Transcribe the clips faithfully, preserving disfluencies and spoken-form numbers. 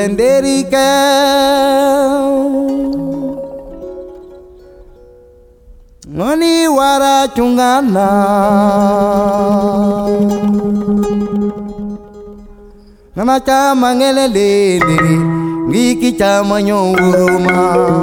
Benderika Ngoni wara chungana Nana chama ngele lendiri Ngiki chama nyonguruma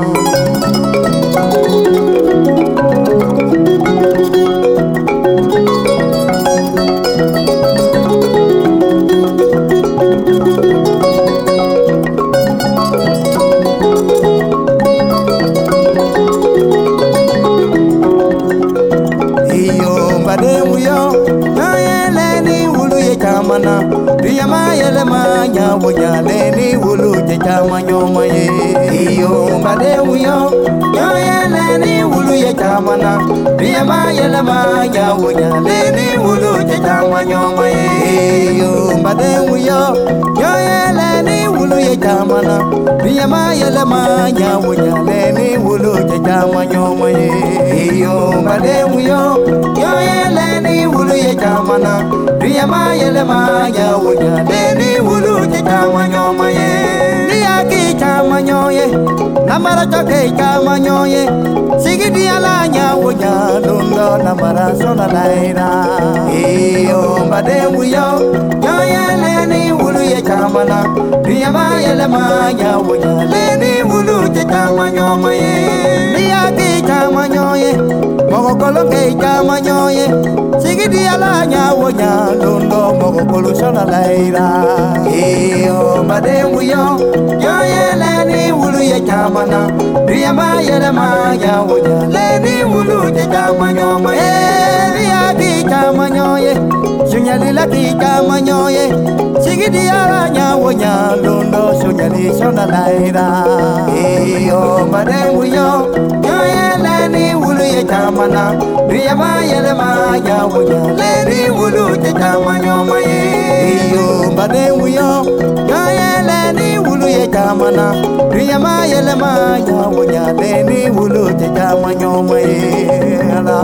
Mana Riyama yele manya wonya leni wulu je chama nyoma ye iyo mbade uyo yo yele ni wulu ye chama na Riyama yele manya wonya leni wulu je chama nyoma ye iyo mbade uyo yo yele ni wulu ye chama na Riyama yele manya wonya leni wulu je chama nyoma ye iyo mbade uyo yo yele ni wulu ye chama na Riyama yele manya wonya leni wulu je chama nyoma ye Riya ki chama nyoye Namara choke chama nyoye Sigidi ala nya wonya lundo namara sona laira Iyo mbade uyo Yo yele ni wulu ye chama na Riyama yele manya wonya leni wulu je chama nyoma ye Riya ki chama nyoye Mogo kolonge chama nyoye Sigidi ala nya wonya lundo mogo kolu sona laira Iyo mbade uyo Yo yele ni wulu ye chama na Riyama yele manya wonya leni wulu je chama nyoma ye Riya ki chama nyoye Sunyali la ki chama nyoye Sigidi ala nya wonya lundo sunyali sona laira Iyo mbade uyo Yo yele ni wulu ye chama na Riyama yele manya wonya leni wulu je chama nyoma ye Iyo mbade uyo Yo yele ni wulu ye chama na Riyama yele manya wonya leni wulu je chama nyoma ye ala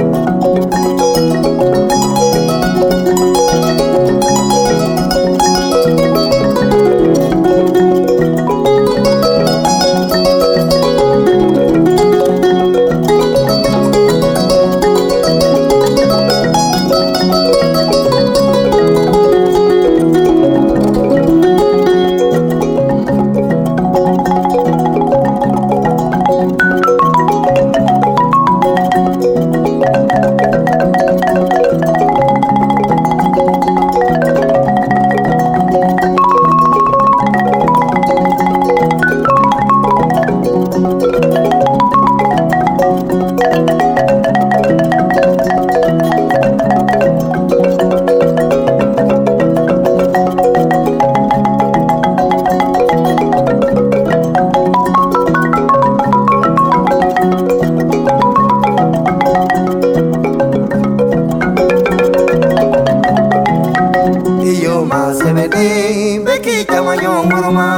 Beki chama nyonguruma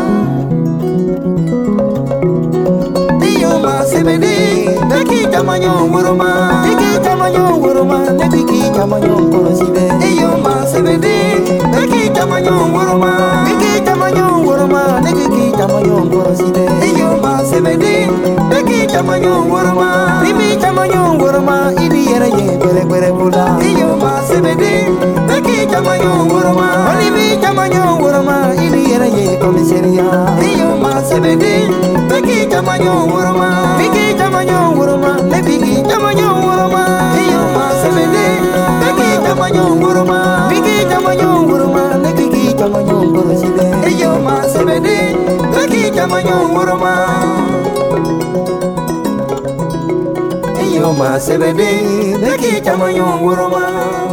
Diyo ma sebede Beki chama nyonguruma Beki chama nyonguruma Beki chama nyonguruside Diyo ma sebede Beki chama nyonguruma Beki chama nyonguruma Beki chama nyonguruside Diyo ma sebede Beki chama nyonguruma Bibi chama nyonguruma Idi yere ye bere bere bula Diyo ma sebede Beki chama nyonguruma Olivi chama nyonguruma Idi yere ye komiseria Diyo ma sebede Beki chama nyonguruma Beki chama nyonguruma Beki chama nyonguruma Diyo ma sebede Beki chama nyonguruma Beki chama nyonguruma Beki chama nyonguruside Diyo ma sebede Beki chama nyonguruma Diyo ma sebede Beki chama nyonguruma